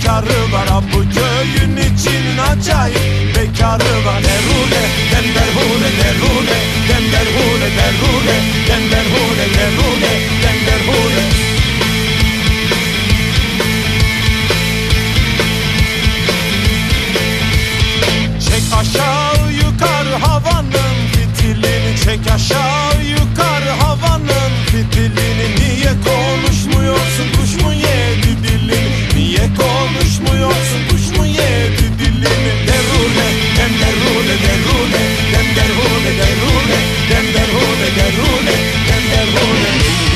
bekarı var. Ha bu köyün içinin acayip bekarı var. Derhule, dem derhule, derhule, dem derhule, derhule, dem derhule, derhule, dem derhule. Çek aşağı yukarı havanın fitilini, çek aşağı yukarı havanın fitilini. Niye konuşmuyorsun, kuş mu yedi dilini? Niye konuşmuyorsun, kuş mu yedi dilini? Derhule, dem derhule, derhule, dem derhule, derhule, dem derhule, derhule, dem derhule.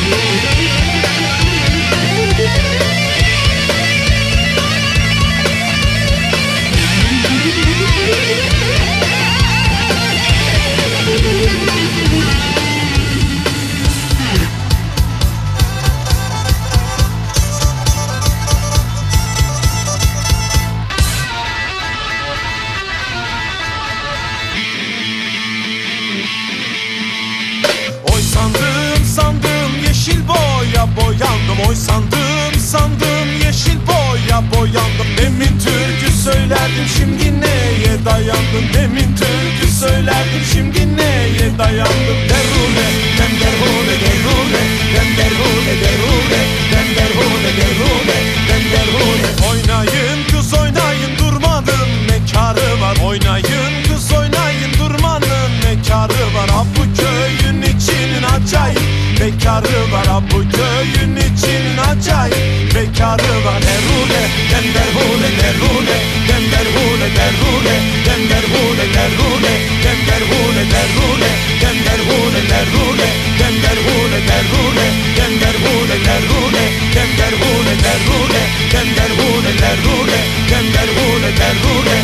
Oy sandım yeşil boya boyandım. Oy sandım yeşil boya boyandım. Demin türkü söylerdim, şimdi neye dayandım? Demin türkü söylerdim, şimdi neye dayandım? Derhule, dem derhule, derhule, dem derhule, derhule, dem derhule, derhule, dem derhule. Oynayın kız oynayın, durmanın ne kârı var? Oynayın kız oynayın, durmanın ne kârı var? Ha bu köyün içinin acayip bekarı var. Ha bu köyün içinin acayip bekarı var. Derhule, dem derhule, derhule, dem derhule, derhule, dem derhule, derhule, dem derhule, derhule, dem derhule, derhule, dem derhule, derhule, dem derhule, derhule, dem derhule, derhule, dem derhule, derhule, dem derhule, derhule.